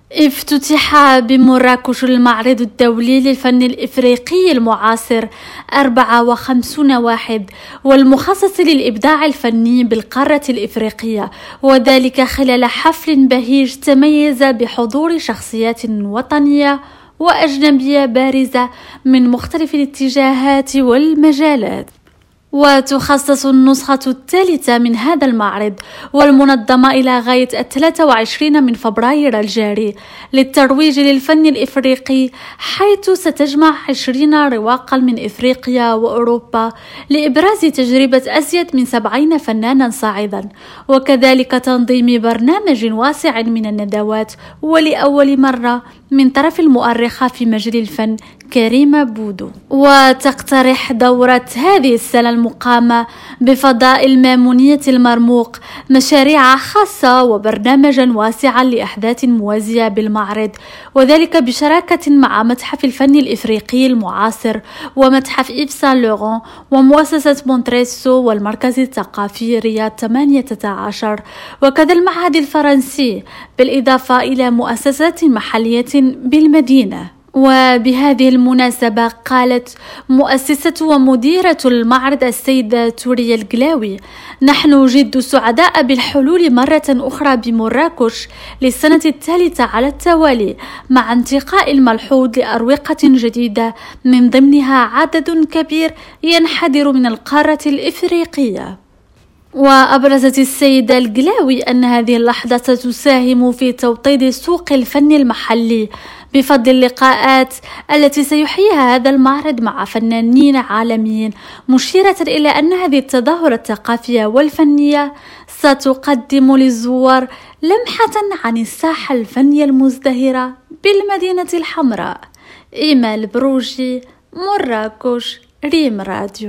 افتتح بمراكش المعرض الدولي للفن الإفريقي المعاصر 54 واحد والمخصص للإبداع الفني بالقارة الإفريقية، وذلك خلال حفل بهيج تميز بحضور شخصيات وطنية وأجنبية بارزة من مختلف الاتجاهات والمجالات. وتخصص النسخة الثالثة من هذا المعرض والمنظمة إلى غاية 23 من فبراير الجاري للترويج للفن الإفريقي، حيث ستجمع 20 رواقا من إفريقيا وأوروبا لإبراز تجربة أزيد من 70 فنانا صاعدا، وكذلك تنظيم برنامج واسع من الندوات ولأول مرة من طرف المؤرخة في مجال الفن كريمة بودو. وتقترح دورة هذه السنة المقامة بفضاء المامونية المرموق مشاريع خاصة وبرنامجا واسعا لأحداث موازية بالمعرض، وذلك بشراكة مع متحف الفن الإفريقي المعاصر ومتحف إيف سان لوران ومؤسسة مونتريسو والمركز الثقافي رياض 18، وكذا المعهد الفرنسي، بالإضافة إلى مؤسسات محلية بالمدينة. وبهذه المناسبة قالت مؤسسة ومديرة المعرض السيدة توريا القلاوي: نحن جد سعداء بالحلول مرة أخرى بمراكش للسنة الثالثة على التوالي، مع انتقاء الملحوظ لأروقة جديدة من ضمنها عدد كبير ينحدر من القارة الإفريقية. وأبرزت السيدة القلاوي أن هذه اللحظة تساهم في توطيد سوق الفن المحلي بفضل اللقاءات التي سيحييها هذا المعرض مع فنانين عالميين، مشيرة إلى أن هذه التظاهرة الثقافية والفنية ستقدم للزوار لمحة عن الساحة الفنية المزدهرة بالمدينة الحمراء. إيمال بروجي، مراكش، ريم راديو.